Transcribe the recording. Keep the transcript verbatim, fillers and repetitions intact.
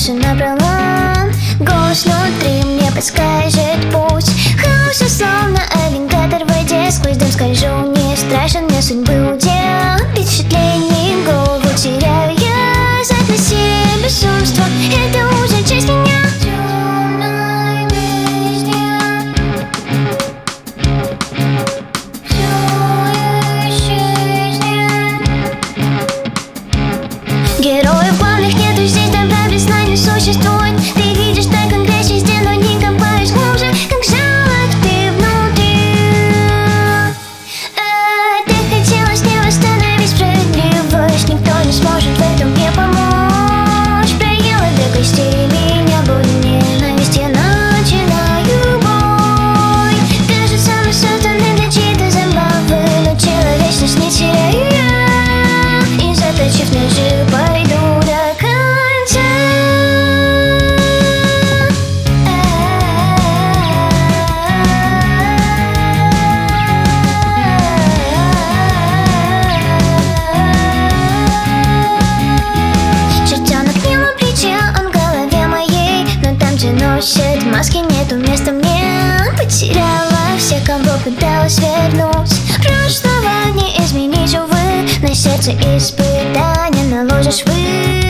дальше напролом. Голос внутри мне подскажет путь. Хаос, словно аллигатор в воде. Сквозь дым скольжу, не страшен мне судьбы удел. Без впечатлений голову теряю я. Знать на себе безумство, это уже часть меня. Героев главных нету здесь, добра без сна не существует. Ты видишь так, как грязь везде, но не копаешь глубже, как жалок ты внутри. А, ты хотела с ним восстановить справедливость. Никто не сможет в этом мне помочь. Проела до костей меня боль, ненависть, я начинаю бой. Кажется, мы созданы для чьей-то забавы, но человечность не теряю я. И заточив ножи, пойду до конца. Чертенок не на плече, он в голове моей, но там, где носят маски, нету места мне. Потеряла всех, кого пыталась вернуть. Прошлого не изменить, увы. На сердце испытания наложишь вы.